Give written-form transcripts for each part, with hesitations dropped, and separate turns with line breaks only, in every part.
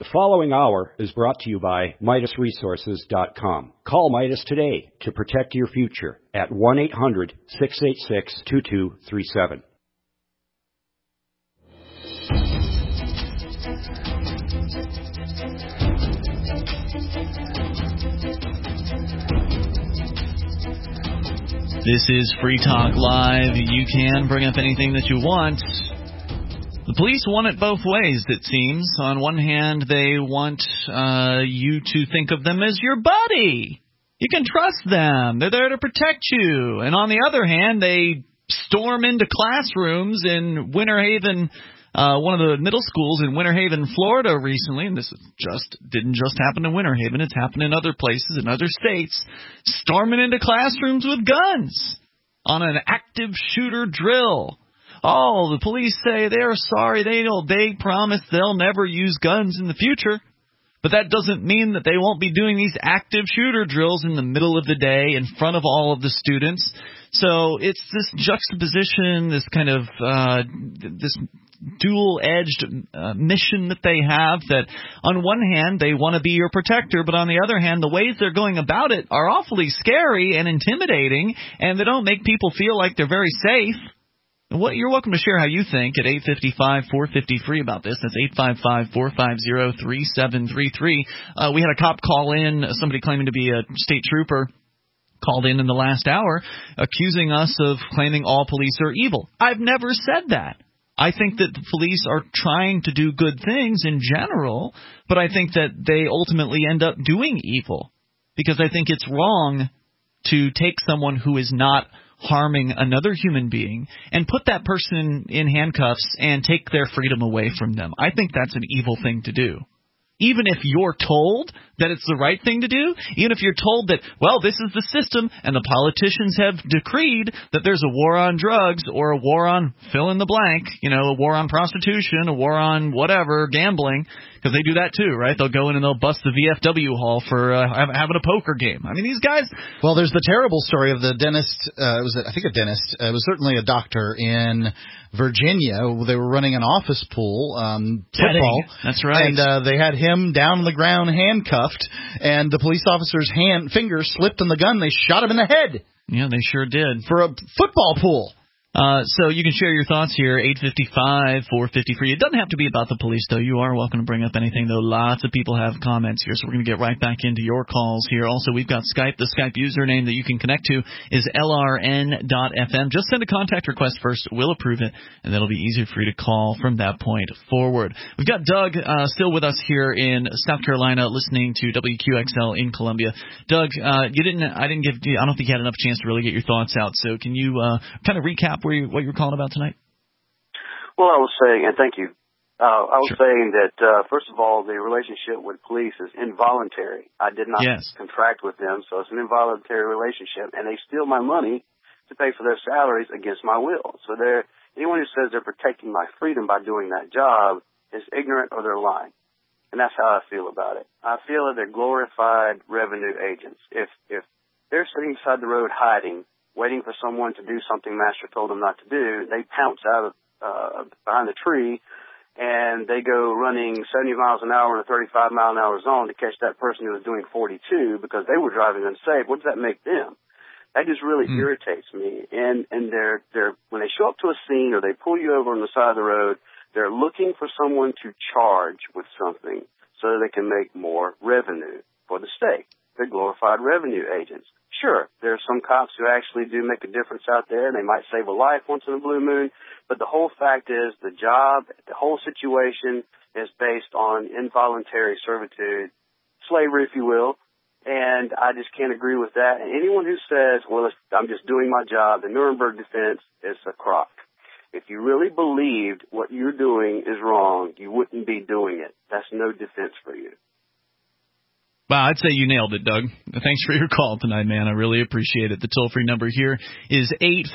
The following hour is brought to you by MidasResources.com. Call Midas today to protect your future at 1-800-686-2237.
This is Free Talk Live. You can bring up anything that you want. The police want it both ways, it seems. On one hand, they want you to think of them as your buddy. You can trust them. They're there to protect you. And on the other hand, they storm into classrooms in Winter Haven, one of the middle schools in Winter Haven, Florida recently, and this didn't just happen in Winter Haven, it's happened in other places, in other states, storming into classrooms with guns on an active shooter drill. Oh, the police say they're sorry, they promise they'll never use guns in the future. But that doesn't mean that they won't be doing these active shooter drills in the middle of the day in front of all of the students. So it's this juxtaposition, this kind of this dual-edged mission that they have, that on one hand they want to be your protector, but on the other hand the ways they're going about it are awfully scary and intimidating, and they don't make people feel like they're very safe. You're welcome to share how you think at 855-450-FREE about this. That's 855-450-3733. We had a cop call in, somebody claiming to be a state trooper, called in the last hour, accusing us of claiming all police are evil. I've never said that. I think that the police are trying to do good things in general, but I think that they ultimately end up doing evil, because I think it's wrong to take someone who is not harming another human being and put that person in handcuffs and take their freedom away from them. I think that's an evil thing to do. Even if you're told that it's the right thing to do, even if you're told that, well, this is the system and the politicians have decreed that there's a war on drugs or a war on fill in the blank, a war on prostitution, a war on whatever, gambling, because they do that too, right? They'll go in and they'll bust the VFW hall for having a poker game. I mean, these guys...
Well, there's the terrible story of the dentist, it was certainly a doctor in Virginia. They were running an office pool, football.
That's right.
And they had him down on the ground handcuffed, and the police officer's finger slipped on the gun. They shot him in the head.
Yeah, they sure did.
For a football pool.
So you can share your thoughts here, 855-450-FREE. It doesn't have to be about the police, though. You are welcome to bring up anything, though. Lots of people have comments here, so we're going to get right back into your calls here. Also, we've got Skype. The Skype username that you can connect to is LRN.FM. Just send a contact request first. We'll approve it, and that'll be easier for you to call from that point forward. We've got Doug still with us here in South Carolina, listening to WQXL in Columbia. Doug, I don't think you had enough chance to really get your thoughts out, so can you kind of recap what you were calling about tonight?
Well, I was saying, and thank you, I was saying that, first of all, the relationship with police is involuntary. I did not contract with them, so it's an involuntary relationship, and they steal my money to pay for their salaries against my will. So anyone who says they're protecting my freedom by doing that job is ignorant or they're lying. And that's how I feel about it. I feel that they're glorified revenue agents. If they're sitting beside the road hiding, waiting for someone to do something master told them not to do, they pounce out of behind the tree, and they go running 70 miles an hour in a 35-mile-an-hour zone to catch that person who was doing 42 because they were driving unsafe. What does that make them? That just really irritates me. And they're when they show up to a scene or they pull you over on the side of the road, they're looking for someone to charge with something so that they can make more revenue for the state. They're glorified revenue agents. Sure, there are some cops who actually do make a difference out there, and they might save a life once in a blue moon, but the whole fact is the job, the whole situation is based on involuntary servitude, slavery, if you will, and I just can't agree with that. And anyone who says, well, I'm just doing my job, the Nuremberg defense is a crock. If you really believed what you're doing is wrong, you wouldn't be doing it. That's no defense for you.
Wow, I'd say you nailed it, Doug. Thanks for your call tonight, man. I really appreciate it. The toll-free number here is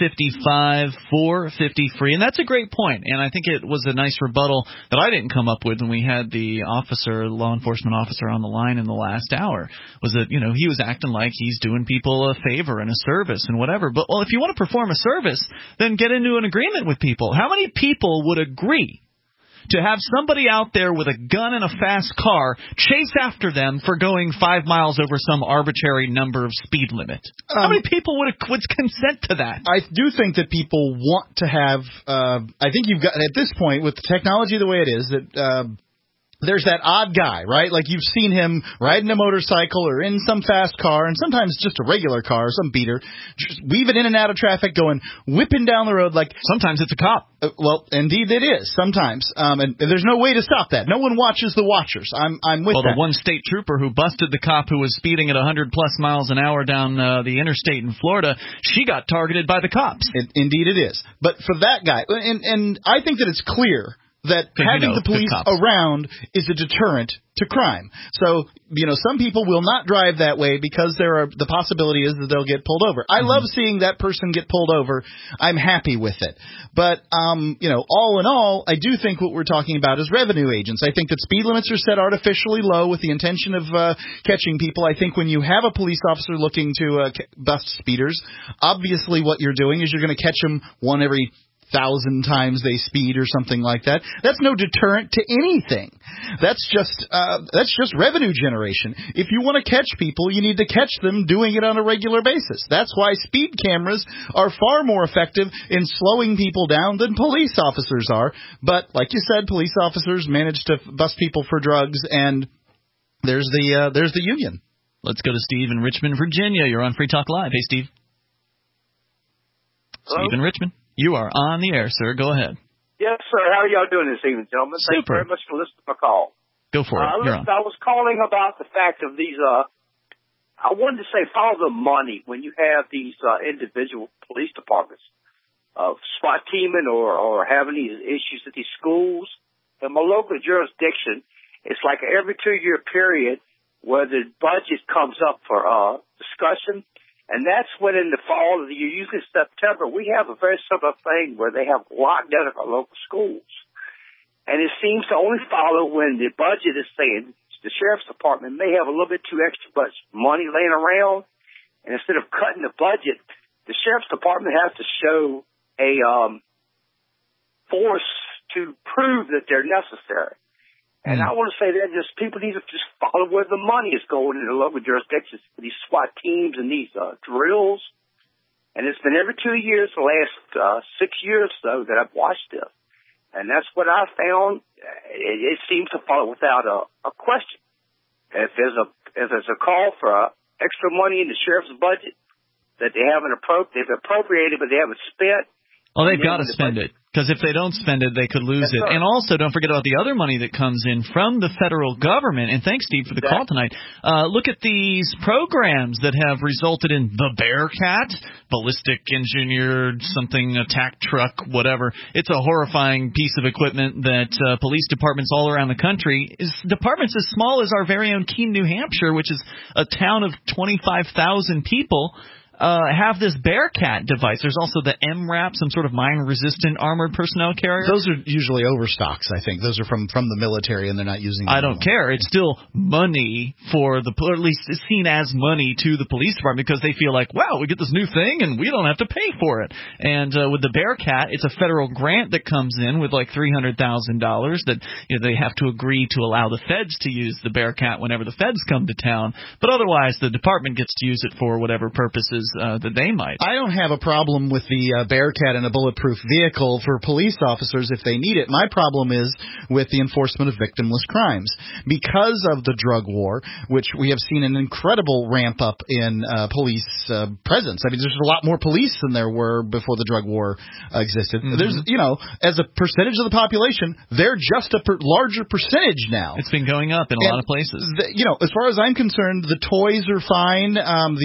855-450-FREE, and that's a great point. And I think it was a nice rebuttal that I didn't come up with when we had the law enforcement officer on the line in the last hour, was that, he was acting like he's doing people a favor and a service and whatever. But, well, if you want to perform a service, then get into an agreement with people. How many people would agree to have somebody out there with a gun and a fast car chase after them for going 5 miles over some arbitrary number of speed limit? How many people would consent to that?
I do think that people want to have. I think you've got at this point with the technology the way it is that. There's that odd guy, right? Like you've seen him riding a motorcycle or in some fast car, and sometimes just a regular car, some beater, just weaving in and out of traffic, whipping down the road like.
Sometimes it's a cop.
Well, indeed it is. Sometimes, and there's no way to stop that. No one watches the watchers. I'm with that.
Well, the one state trooper who busted the cop who was speeding at 100+ miles an hour down the interstate in Florida, she got targeted by the cops.
Indeed it is. But for that guy, and I think that it's clear that having the police around is a deterrent to crime. So, some people will not drive that way because the possibility is that they'll get pulled over. I love seeing that person get pulled over. I'm happy with it. But, all in all, I do think what we're talking about is revenue agents. I think that speed limits are set artificially low with the intention of catching people. I think when you have a police officer looking to bust speeders, obviously what you're doing is you're going to catch them one every 1,000 times they speed or something like that. That's no deterrent to anything. That's just revenue generation. If you want to catch people, you need to catch them doing it on a regular basis. That's why speed cameras are far more effective in slowing people down than police officers are. But like you said, police officers manage to bust people for drugs, and there's the union.
Let's go to Steve in Richmond, Virginia. You're on Free Talk Live. Hey, Steve.
Hello?
Steve in Richmond. You are on the air, sir. Go ahead.
Yes, sir. How are y'all doing this evening, gentlemen?
Super.
Thank you very much for listening to my call.
Go for it.
I was calling about the fact of these, I wanted to say follow the money when you have these individual police departments, SWAT teaming or having these issues at these schools. In my local jurisdiction, it's like every 2-year period where the budget comes up for discussion. And that's when in the fall of the year, usually September, we have a very similar thing where they have lockdown at our local schools. And it seems to only follow when the budget is saying the sheriff's department may have a little bit too extra money laying around. And instead of cutting the budget, the sheriff's department has to show a force to prove that they're necessary. And I want to say that people need to just follow where the money is going in the local jurisdictions for these SWAT teams and these drills. And it's been every 2 years, the last 6 years so that I've watched this. And that's what I found. It seems to follow without a question. If there's a call for extra money in the sheriff's budget that they've appropriated but they haven't spent.
Well, they've got to spend it. Because if they don't spend it, they could lose it. And also, don't forget about the other money that comes in from the federal government. And thanks, Steve, for the call tonight. Look at these programs that have resulted in the Bearcat, ballistic engineered something, attack truck, whatever. It's a horrifying piece of equipment that police departments all around the country, departments as small as our very own Keene, New Hampshire, which is a town of 25,000 people, have this Bearcat device. There's also the MRAP, some sort of mine-resistant armored personnel carrier.
Those are usually overstocks, I think. Those are from the military, and they're not using them
I don't care. It's still money for or at least it's seen as money to the police department because they feel like, wow, we get this new thing, and we don't have to pay for it. And with the Bearcat, it's a federal grant that comes in with like $300,000 that they have to agree to allow the feds to use the Bearcat whenever the feds come to town. But otherwise, the department gets to use it for whatever purposes that they might.
I don't have a problem with the Bearcat and a bulletproof vehicle for police officers if they need it. My problem is with the enforcement of victimless crimes. Because of the drug war, which we have seen an incredible ramp up in police presence. I mean, there's a lot more police than there were before the drug war existed. Mm-hmm. There's, as a percentage of the population, they're just a larger percentage now.
It's been going up in a lot of places.
As far as I'm concerned, the toys are fine.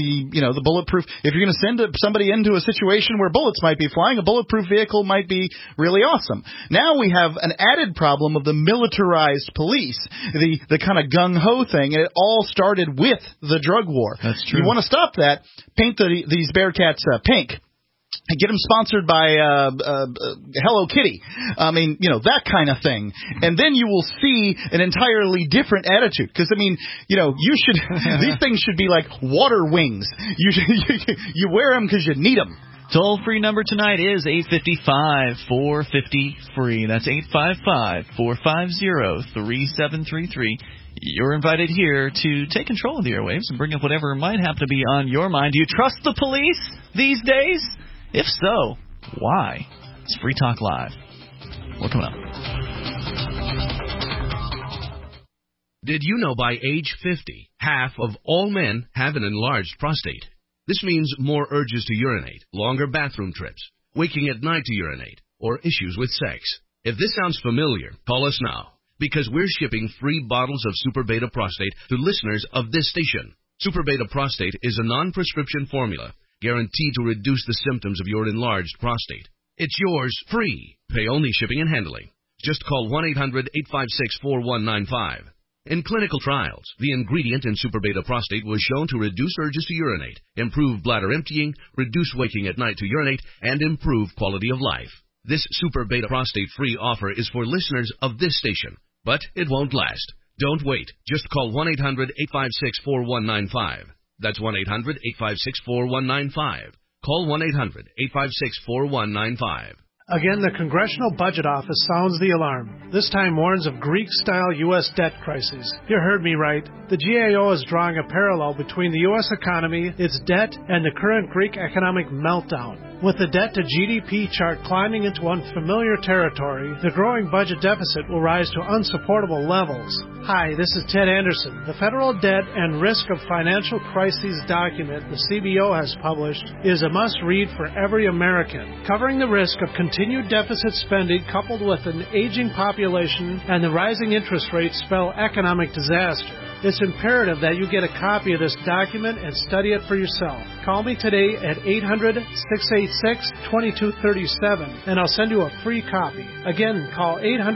The bulletproof. If you're going to send somebody into a situation where bullets might be flying, a bulletproof vehicle might be really awesome. Now we have an added problem of the militarized police, the kind of gung-ho thing, and it all started with the drug war.
That's true.
You want to stop that, paint these Bearcats pink. And get them sponsored by Hello Kitty. I mean, that kind of thing. And then you will see an entirely different attitude. Because, you should these things should be like water wings. You wear them because you need them.
Toll-free number tonight is 855-450-FREE. That's 855-450-3733. You're invited here to take control of the airwaves and bring up whatever might happen to be on your mind. Do you trust the police these days? If so, why? It's Free Talk Live. We're coming up.
Did you know by age 50, half of all men have an enlarged prostate? This means more urges to urinate, longer bathroom trips, waking at night to urinate, or issues with sex. If this sounds familiar, call us now, because we're shipping free bottles of Super Beta Prostate to listeners of this station. Super Beta Prostate is a non-prescription formula guaranteed to reduce the symptoms of your enlarged prostate. It's yours free. Pay only shipping and handling. Just call 1-800-856-4195. In clinical trials, the ingredient in Super Beta Prostate was shown to reduce urges to urinate, improve bladder emptying, reduce waking at night to urinate, and improve quality of life. This Super Beta Prostate free offer is for listeners of this station, but it won't last. Don't wait. Just call 1-800-856-4195. That's 1-800-856-4195. Call 1-800-856-4195.
Again, the Congressional Budget Office sounds the alarm. This time warns of Greek-style U.S. debt crises. You heard me right. The GAO is drawing a parallel between the U.S. economy, its debt, and the current Greek economic meltdown. With the debt-to-GDP chart climbing into unfamiliar territory, the growing budget deficit will rise to unsupportable levels. Hi, this is Ted Anderson. The Federal Debt and Risk of Financial Crises document the CBO has published is a must-read for every American, covering the risk of continued deficit spending coupled with an aging population and the rising interest rates spell economic disaster. It's imperative that you get a copy of this document and study it for yourself. Call me today at 800-686-2237 and I'll send you a free copy. Again, call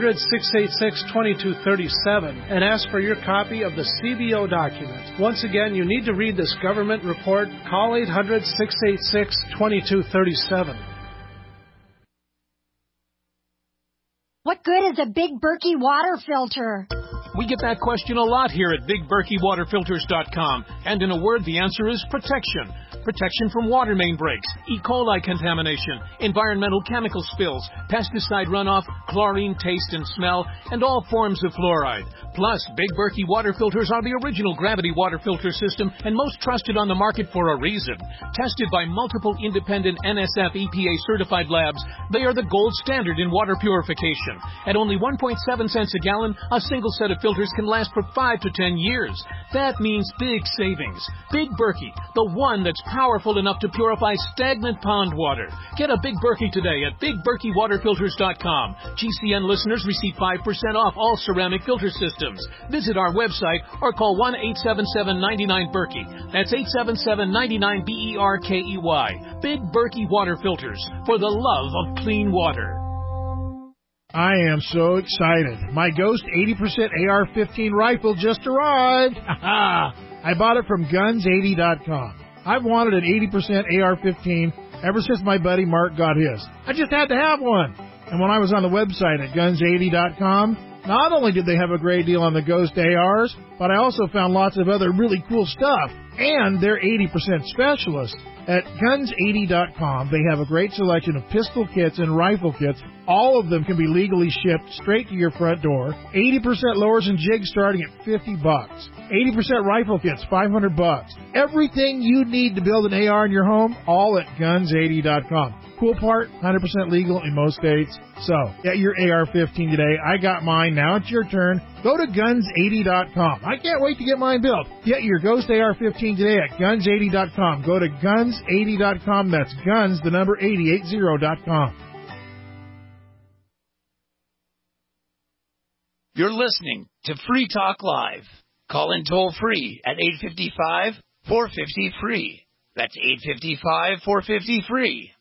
800-686-2237 and ask for your copy of the CBO document. Once again, you need to read this government report. Call 800-686-2237.
What good is a Big Berkey water filter?
We get that question a lot here at BigBerkeyWaterFilters.com. And in a word, the answer is protection. Protection from water main breaks, E. coli contamination, environmental chemical spills, pesticide runoff, chlorine taste and smell, and all forms of fluoride. Plus, Big Berkey water filters are the original gravity water filter system and most trusted on the market for a reason. Tested by multiple independent NSF EPA certified labs, they are the gold standard in water purification. At only 1.7 cents a gallon, a single set of filters can last for 5 to 10 years. That means big savings. Big Berkey, the one that's powerful enough to purify stagnant pond water. Get a Big Berkey today at BigBerkeyWaterFilters.com. GCN listeners receive 5% off all ceramic filter systems. Visit our website or call 1-877-99-BERKEY. That's 877-99-BERKEY. Big Berkey Water Filters, for the love of clean water.
I am so excited. My Ghost 80% AR-15 rifle just arrived. I bought it from Guns80.com. I've wanted an 80% AR-15 ever since my buddy Mark got his. I just had to have one. And when I was on the website at Guns80.com, not only did they have a great deal on the Ghost ARs, but I also found lots of other really cool stuff. And they're 80% specialists. At Guns80.com, they have a great selection of pistol kits and rifle kits. All of them can be legally shipped straight to your front door. 80% lowers and jigs starting at $50. 80% rifle kits, $500. Everything you need to build an AR in your home, all at Guns80.com. Cool part, 100% legal in most states. So, get your AR-15 today. I got mine. Now it's your turn. Go to Guns80.com. I can't wait to get mine built. Get your Ghost AR-15 today at Guns80.com. Go to Guns80.com. That's Guns, the number 8080.com.
You're listening to Free Talk Live. Call in toll free at 855-450-FREE. That's 855-450-FREE.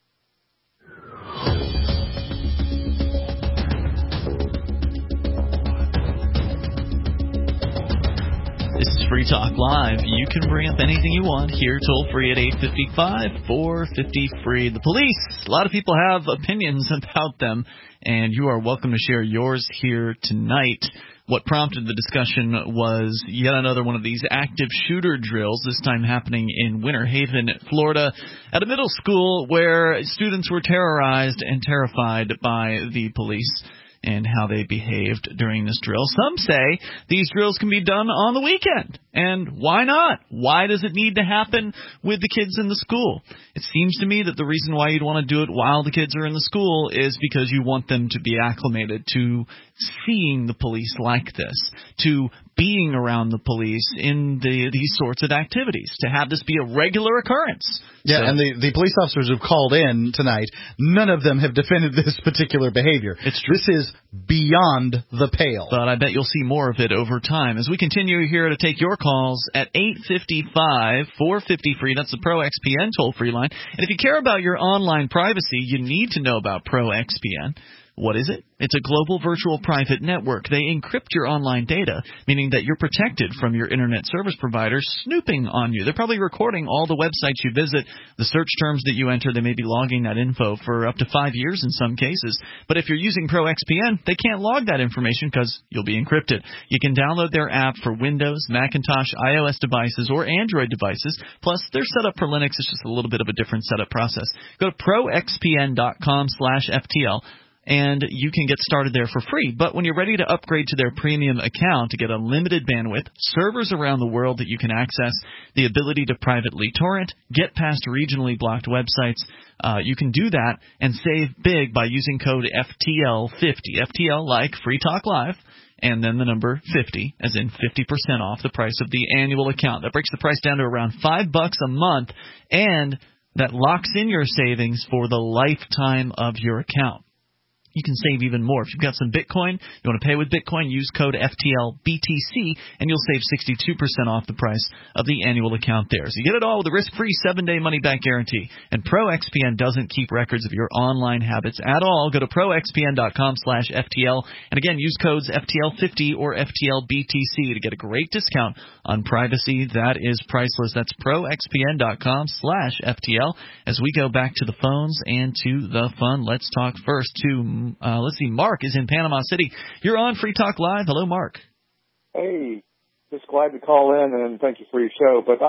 This is Free Talk Live. You can bring up anything you want here toll-free at 855-450-FREE. The police, a lot of people have opinions about them, and you are welcome to share yours here tonight. What prompted the discussion was yet another one of these active shooter drills, this time happening in Winter Haven, Florida, at a middle school where students were terrorized and terrified by the police and how they behaved during this drill. Some say these drills can be done on the weekend. And why not? Why does it need to happen with the kids in the school? It seems to me that the reason why you'd want to do it while the kids are in the school is because you want them to be acclimated to seeing the police like this, to being around the police in these sorts of activities, to have this be a regular occurrence.
Yeah, so, and the police officers who've called in tonight, none of them have defended this particular behavior.
It's true.
This is beyond the pale.
But I bet you'll see more of it over time. As we continue here to take your calls at 855-450-FREE. That's the Pro XPN toll-free line. And if you care about your online privacy, you need to know about Pro XPN. What is it? It's a global virtual private network. They encrypt your online data, meaning that you're protected from your internet service providers snooping on you. They're probably recording all the websites you visit, the search terms that you enter. They may be logging that info for up to 5 years in some cases. But if you're using ProXPN, they can't log that information because you'll be encrypted. You can download their app for Windows, Macintosh, iOS devices, or Android devices. Plus, they're set up for Linux. It's just a little bit of a different setup process. Go to proxpn.com/FTL. And you can get started there for free. But when you're ready to upgrade to their premium account to get unlimited bandwidth, servers around the world that you can access, the ability to privately torrent, get past regionally blocked websites, you can do that and save big by using code FTL50. FTL like Free Talk Live. And then the number 50, as in 50% off the price of the annual account. That breaks the price down to around $5 a month, and that locks in your savings for the lifetime of your account. You can save even more. If you've got some Bitcoin, you want to pay with Bitcoin, use code FTLBTC, and you'll save 62% off the price of the annual account there. So you get it all with a risk-free 7-day money-back guarantee. And ProXPN doesn't keep records of your online habits at all. Go to proxpn.com/FTL. And again, use codes FTL50 or FTLBTC to get a great discount on privacy. That is priceless. That's proxpn.com/FTL. As we go back to the phones and to the fun, let's talk first to let's see, Mark is in Panama City. You're on Free Talk Live. Hello, Mark.
Hey, just glad to call in and thank you for your show. But,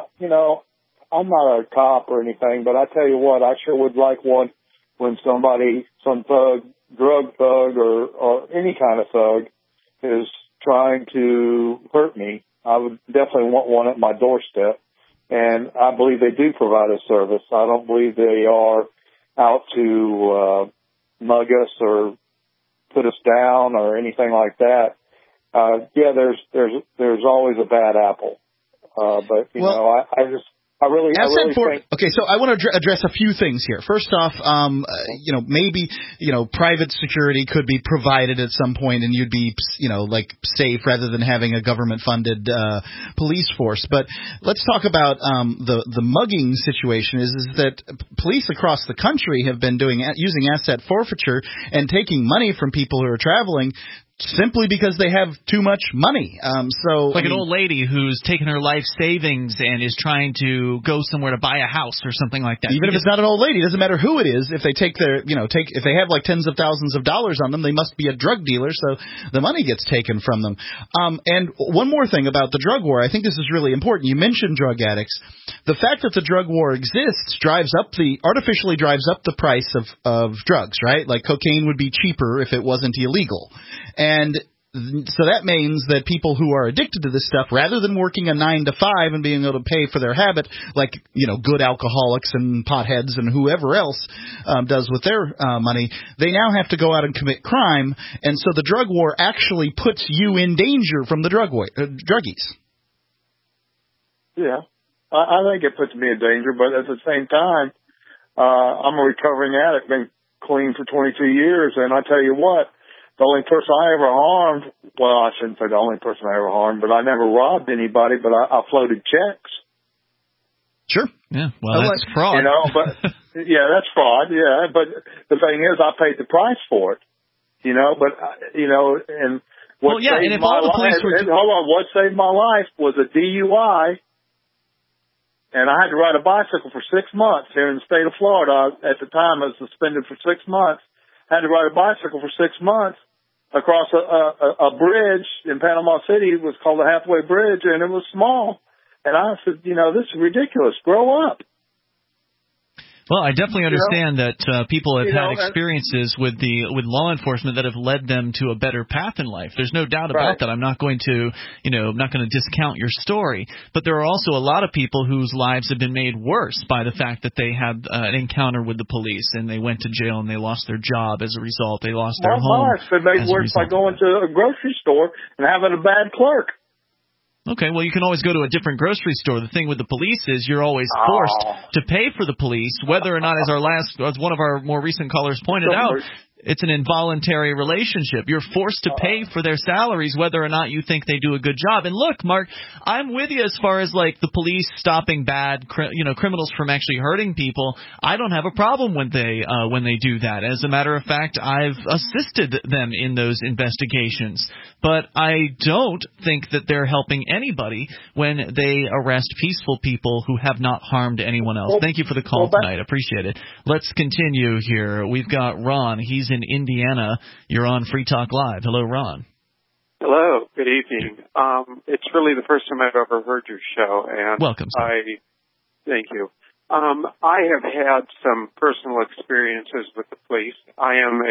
I'm not a cop or anything, but I tell you what, I sure would like one when somebody, some thug, drug thug or any kind of thug is trying to hurt me. I would definitely want one at my doorstep. And I believe they do provide a service. I don't believe they are out to mug us or put us down or anything like that. There's always a bad apple. But I really think.
Okay, so I want to address a few things here. First off, maybe private security could be provided at some point, and you'd be safe rather than having a government-funded police force. But let's talk about the mugging situation. Is that police across the country have been using asset forfeiture and taking money from people who are traveling simply because they have too much money. An
old lady who's taken her life savings and is trying to go somewhere to buy a house or something like that.
Even if it's not an old lady, it doesn't matter who it is. If they take if they have like tens of thousands of dollars on them, they must be a drug dealer, so the money gets taken from them. And one more thing about the drug war, I think this is really important. You mentioned drug addicts. The fact that the drug war exists artificially drives up the price of drugs, right? Like cocaine would be cheaper if it wasn't illegal. And so that means that people who are addicted to this stuff, rather than working a 9 to 5 and being able to pay for their habit, like, good alcoholics and potheads and whoever else does with their money, they now have to go out and commit crime. And so the drug war actually puts you in danger from the druggies.
Yeah, I think it puts me in danger, but at the same time, I'm a recovering addict, been clean for 22 years, and I tell you what, the only person I ever harmed, well, I shouldn't say the only person I ever harmed, but I never robbed anybody, but I floated checks.
Sure.
Yeah, well, that's fraud.
That's fraud, yeah. But the thing is, I paid the price for it, and what saved my life, what saved my life was a DUI, and I had to ride a bicycle for 6 months here in the state of Florida. At the time, I was suspended for 6 months. I had to ride a bicycle for 6 months. across a bridge in Panama City. It was called the Halfway Bridge, and it was small. And I said, this is ridiculous. Grow up.
Well, I definitely understand that people have had experiences with law enforcement that have led them to a better path in life. There's no doubt about that. I'm not going to discount your story, but there are also a lot of people whose lives have been made worse by the fact that they had an encounter with the police and they went to jail and they lost their job as a result. They lost their home.
My life's been made worse by going to a grocery store and having a bad clerk.
Okay, well, you can always go to a different grocery store. The thing with the police is you're always forced to pay for the police, whether or not, as one of our more recent callers pointed out, it's an involuntary relationship. You're forced to pay for their salaries whether or not you think they do a good job. And look, Mark, I'm with you as far as like the police stopping bad criminals from actually hurting people. I don't have a problem when they do that. As a matter of fact, I've assisted them in those investigations. But I don't think that they're helping anybody when they arrest peaceful people who have not harmed anyone else. Thank you for the call tonight. Appreciate it. Let's continue here. We've got Ron. He's in Indiana. You're on Free Talk Live. Hello, Ron.
Hello. Good evening. It's really the first time I've ever heard your show, and
welcome.
Thank you. I have had some personal experiences with the police. I am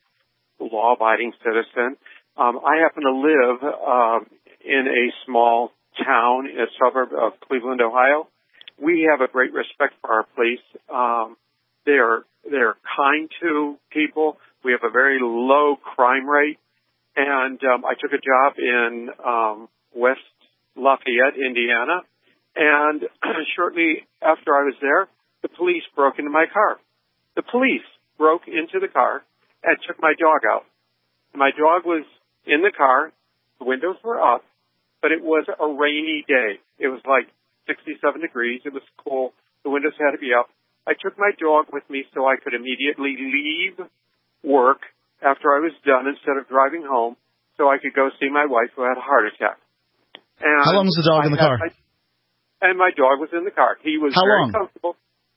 a law-abiding citizen. I happen to live in a small town in a suburb of Cleveland, Ohio. We have a great respect for our police. They're kind to people. We have a very low crime rate. And I took a job in West Lafayette, Indiana. And shortly after I was there, the police broke into my car. The police broke into the car and took my dog out. My dog was in the car. The windows were up, but it was a rainy day. It was like 67 degrees. It was cool. The windows had to be up. I took my dog with me so I could immediately leave work after I was done instead of driving home so I could go see my wife who had a heart attack. And
how long was the dog in the car?
And my dog was in the car. He was very comfortable.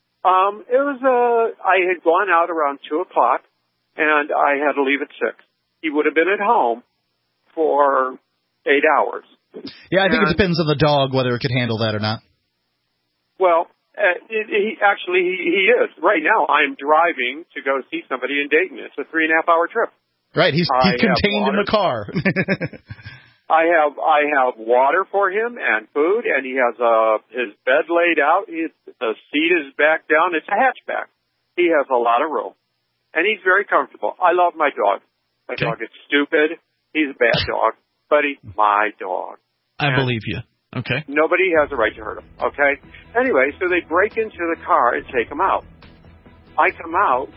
I had gone out around 2 o'clock, and I had to leave at 6. He would have been at home for 8 hours.
Yeah, I think it depends on the dog whether it could handle that or not.
Well, he is. Right now, I'm driving to go see somebody in Dayton. It's a 3.5-hour trip.
Right, he's contained in the car.
I have water for him and food, and he has his bed laid out. The seat is back down. It's a hatchback. He has a lot of room, and he's very comfortable. I love my dog. My dog is stupid. He's a bad dog, but he's my dog.
I believe you. Okay.
Nobody has a right to hurt him, okay? Anyway, so they break into the car and take him out. I come out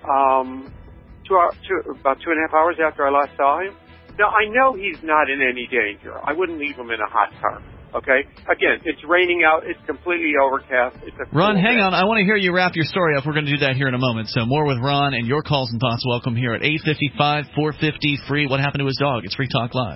about 2.5 hours after I last saw him. Now, I know he's not in any danger. I wouldn't leave him in a hot car, okay? Again, it's raining out. It's completely overcast.
Ron, hang on. I want to hear you wrap your story up. We're going to do that here in a moment. So more with Ron and your calls and thoughts. Welcome here at 855-450-FREE. What happened to his dog? It's Free Talk Live.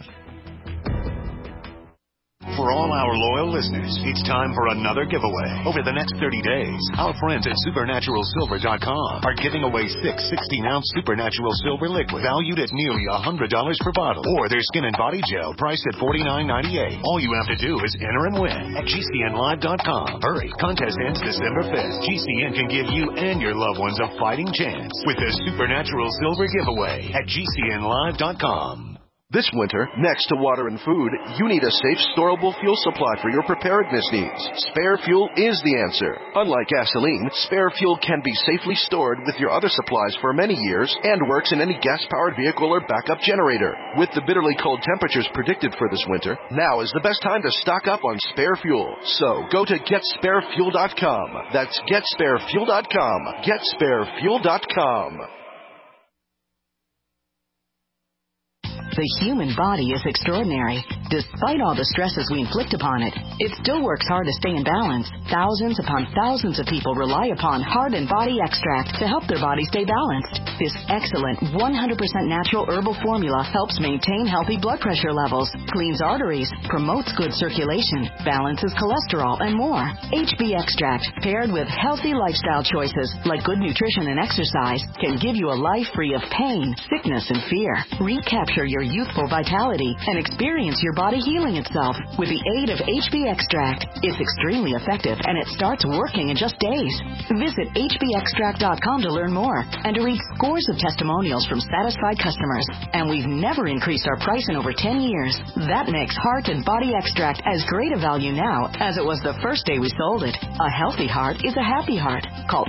For all our loyal listeners, it's time for another giveaway. Over the next 30 days, our friends at SupernaturalSilver.com are giving away 6 16-ounce Supernatural Silver liquid valued at nearly $100 per bottle, or their skin and body gel priced at $49.98. All you have to do is enter and win at GCNlive.com. Hurry, contest ends December 5th. GCN can give you and your loved ones a fighting chance with the Supernatural Silver giveaway at GCNlive.com.
This winter, next to water and food, you need a safe, storable fuel supply for your preparedness needs. Spare Fuel is the answer. Unlike gasoline, Spare Fuel can be safely stored with your other supplies for many years and works in any gas-powered vehicle or backup generator. With the bitterly cold temperatures predicted for this winter, now is the best time to stock up on Spare Fuel. So, go to GetSpareFuel.com. That's GetSpareFuel.com. GetSpareFuel.com.
The human body is extraordinary. Despite all the stresses we inflict upon it, it still works hard to stay in balance. Thousands upon thousands of people rely upon Heart and Body Extract to help their body stay balanced. This excellent 100% natural herbal formula helps maintain healthy blood pressure levels, cleans arteries, promotes good circulation, balances cholesterol, and more. HB Extract, paired with healthy lifestyle choices like good nutrition and exercise, can give you a life free of pain, sickness, and fear. Recapture your youthful vitality and experience your body healing itself with the aid of HB Extract. It's extremely effective and it starts working in just days. Visit hbextract.com to learn more and to read scores of testimonials from satisfied customers. And we've never increased our price in over 10 years. That makes Heart and Body Extract as great a value now as it was the first day we sold it. A healthy heart is a happy heart. Call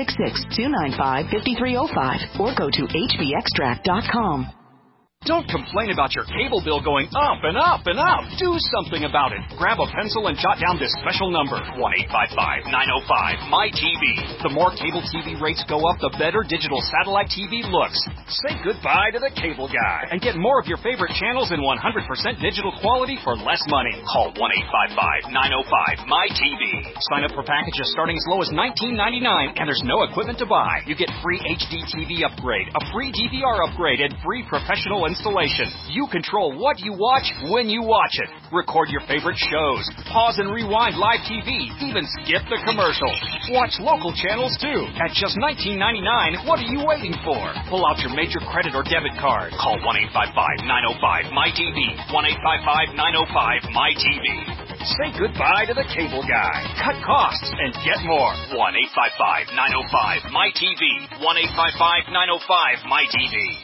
866-295-5305 or go to hbextract.com.
Don't complain about your cable bill going up and up and up. Do something about it. Grab a pencil and jot down this special number, 1-855-905-MY-TV. The more cable TV rates go up, the better digital satellite TV looks. Say goodbye to the cable guy and get more of your favorite channels in 100% digital quality for less money. Call 1-855-905-MY-TV. Sign up for packages starting as low as $19.99, and there's no equipment to buy. You get free HD TV upgrade, a free DVR upgrade, and free professional installation. You control what you watch when you watch it. Record your favorite shows. Pause and rewind live TV. Even skip the commercials. Watch local channels too. At just $19.99, what are you waiting for? Pull out your major credit or debit card. Call 1-855-905-MY-TV. 1-855-905-MY-TV. Say goodbye to the cable guy. Cut costs and get more. 1-855-905-MY-TV. 1-855-905-MY-TV.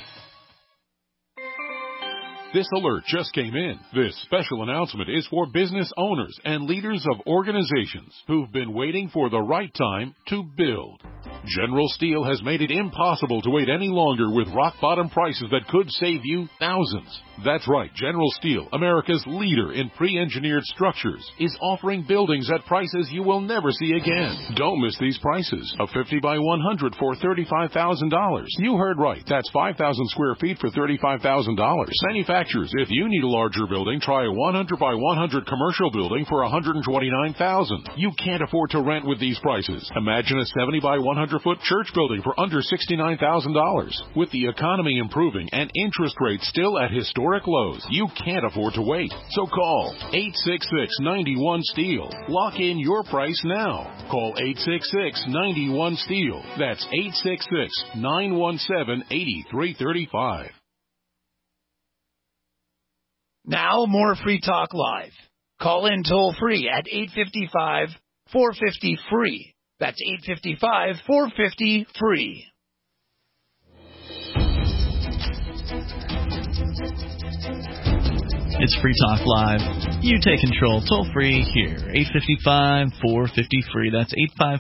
This alert just came in. This special announcement is for business owners and leaders of organizations who've been waiting for the right time to build. General Steel has made it impossible to wait any longer with rock-bottom prices that could save you thousands. That's right, General Steel, America's leader in pre-engineered structures, is offering buildings at prices you will never see again. Don't miss these prices. A 50 by 100 for $35,000. You heard right. That's 5,000 square feet for $35,000. Manufacturers, if you need a larger building, try a 100 by 100 commercial building for $129,000. You can't afford to rent with these prices. Imagine a 70 by 100-foot church building for under $69,000. With the economy improving and interest rates still at historic lows, you can't afford to wait. So call 866-91-STEEL. Lock in your price now. Call 866-91-STEEL. That's 866-917-8335.
Now more Free Talk Live. Call in toll free at 855-450-FREE. That's 855-450-FREE.
It's Free Talk Live. You take control. Toll free here. 855-450-FREE. That's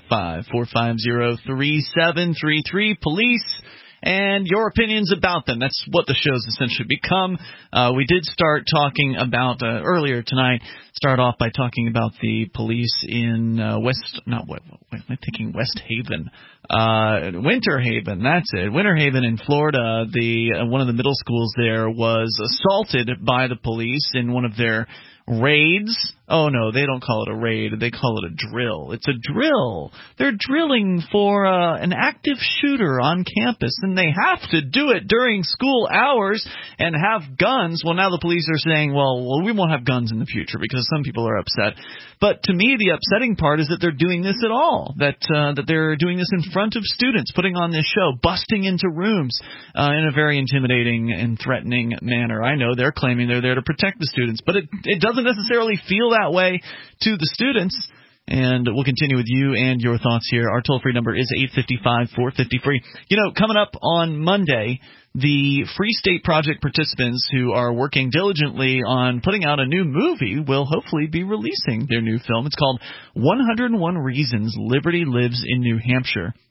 855-450-3733. Police and your opinions about them. That's what the show's essentially become. We did start talking about, earlier tonight, start off by talking about the police in West Haven. Winter Haven, that's it. Winter Haven in Florida. One of the middle schools there was assaulted by the police in one of their raids. Oh, no, they don't call it a raid. They call it a drill. It's a drill. They're drilling for an active shooter on campus, and they have to do it during school hours and have guns. Well, now the police are saying, well, we won't have guns in the future because some people are upset. But to me, the upsetting part is that they're doing this at all, that they're doing this in front of students, putting on this show, busting into rooms in a very intimidating and threatening manner. I know they're claiming they're there to protect the students, but it doesn't necessarily feel that way to the students. And we'll continue with you and your thoughts here. Our toll-free number is 855-450-FREE. You know, coming up on Monday, the Free State Project participants who are working diligently on putting out a new movie will hopefully be releasing their new film. It's called 101 Reasons Liberty Lives in New Hampshire.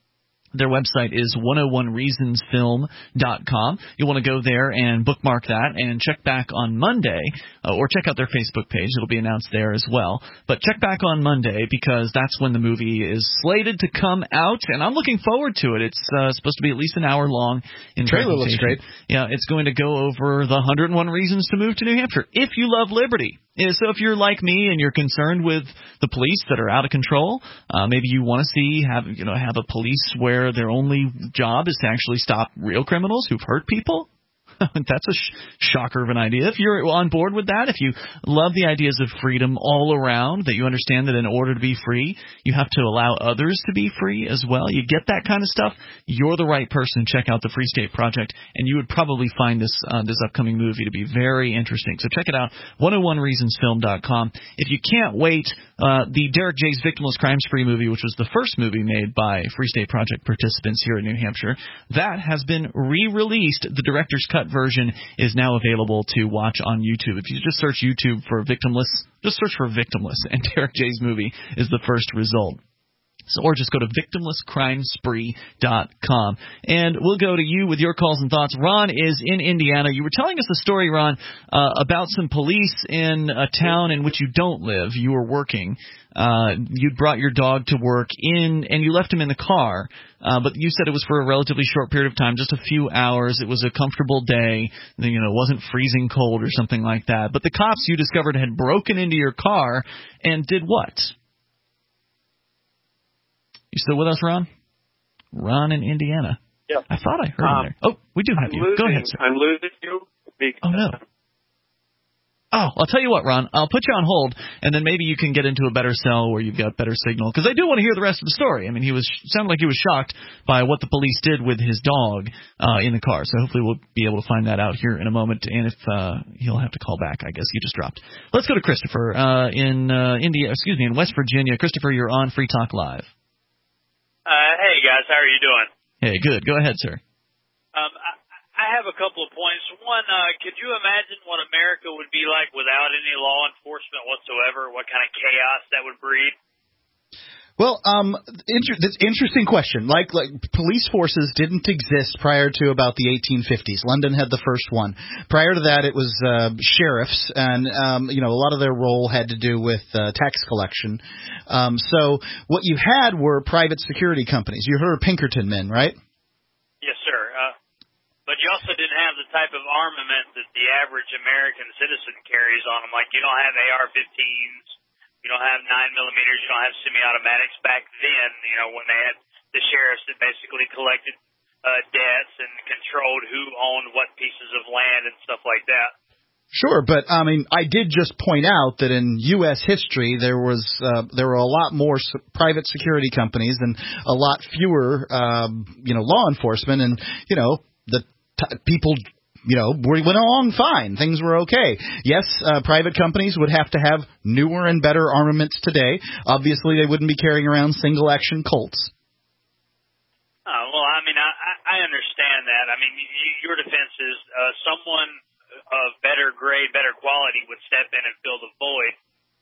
Their website is 101reasonsfilm.com. You'll want to go there and bookmark that and check back on Monday, or check out their Facebook page. It'll be announced there as well. But check back on Monday because that's when the movie is slated to come out, and I'm looking forward to it. It's supposed to be at least an hour long. The
trailer looks great.
Yeah, it's going to go over the 101 reasons to move to New Hampshire if you love liberty. So if you're like me and you're concerned with the police that are out of control, maybe you want to have a police where their only job is to actually stop real criminals who've hurt people. That's a shocker of an idea. If you're on board with that, if you love the ideas of freedom all around, that you understand that in order to be free, you have to allow others to be free as well, you get that kind of stuff, you're the right person to check out the Free State Project, and you would probably find this upcoming movie to be very interesting. So check it out, 101reasonsfilm.com. If you can't wait, the Derek J's Victimless Crime Spree movie, which was the first movie made by Free State Project participants here in New Hampshire, that has been re-released. The director's cut version is now available to watch on YouTube. If you just search YouTube for Victimless, just search for Victimless, and Derek J's movie is the first result. Or just go to victimlesscrimespree.com. And we'll go to you with your calls and thoughts. Ron is in Indiana. You were telling us a story, Ron, about some police in a town in which you don't live. You were working. You'd brought your dog to work and you left him in the car. But you said it was for a relatively short period of time, just a few hours. It was a comfortable day. It wasn't freezing cold or something like that. But the cops, you discovered, had broken into your car and did what? You still with us, Ron? Ron in Indiana.
Yeah.
I thought I heard him there. Oh, we do have you. Go ahead, sir.
I'm losing you.
Oh, no. Oh, I'll tell you what, Ron. I'll put you on hold, and then maybe you can get into a better cell where you've got better signal. Because I do want to hear the rest of the story. I mean, sounded like he was shocked by what the police did with his dog in the car. So hopefully we'll be able to find that out here in a moment. And if he'll have to call back, I guess he just dropped. Let's go to Christopher in West Virginia. Christopher, you're on Free Talk Live.
Hey, guys. How are you doing?
Hey, good. Go ahead, sir.
I have a couple of points. One, could you imagine what America would be like without any law enforcement whatsoever? What kind of chaos that would breed?
Well, interesting question. Like police forces didn't exist prior to about the 1850s. London had the first one. Prior to that, it was sheriffs, and a lot of their role had to do with tax collection. So what you had were private security companies. You heard of Pinkerton men, right?
Yes, sir. But you also didn't have the type of armament that the average American citizen carries on them. Like, you don't have AR-15s, you don't have 9mm, you don't have semi-automatics. Back then, when they had the sheriffs that basically collected debts and controlled who owned what pieces of land and stuff like that.
Sure, but I did just point out that in U.S. history there were a lot more private security companies and a lot fewer law enforcement, and the people went along fine. Things were okay. Yes, private companies would have to have newer and better armaments today. Obviously, they wouldn't be carrying around single-action Colts.
Well, I understand that. Your defense is someone of better grade, better quality would step in and fill the void.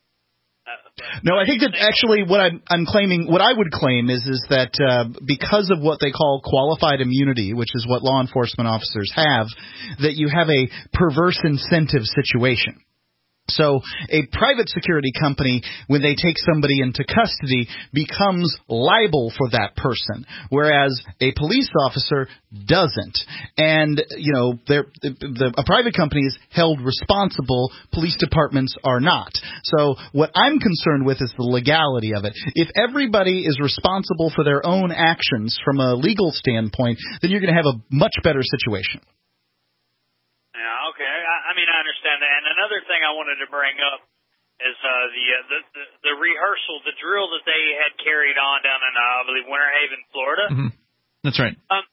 No, I think that actually what I'm claiming, what I would claim is that because of what they call qualified immunity, which is what law enforcement officers have, that you have a perverse incentive situation. So a private security company, when they take somebody into custody, becomes liable for that person, whereas a police officer doesn't. And, a private company is held responsible. Police departments are not. So what I'm concerned with is the legality of it. If everybody is responsible for their own actions from a legal standpoint, then you're going to have a much better situation.
Yeah, okay. I understand that. And another thing I wanted to bring up is the rehearsal, the drill that they had carried on down in, I believe, Winter Haven, Florida.
Mm-hmm. That's right.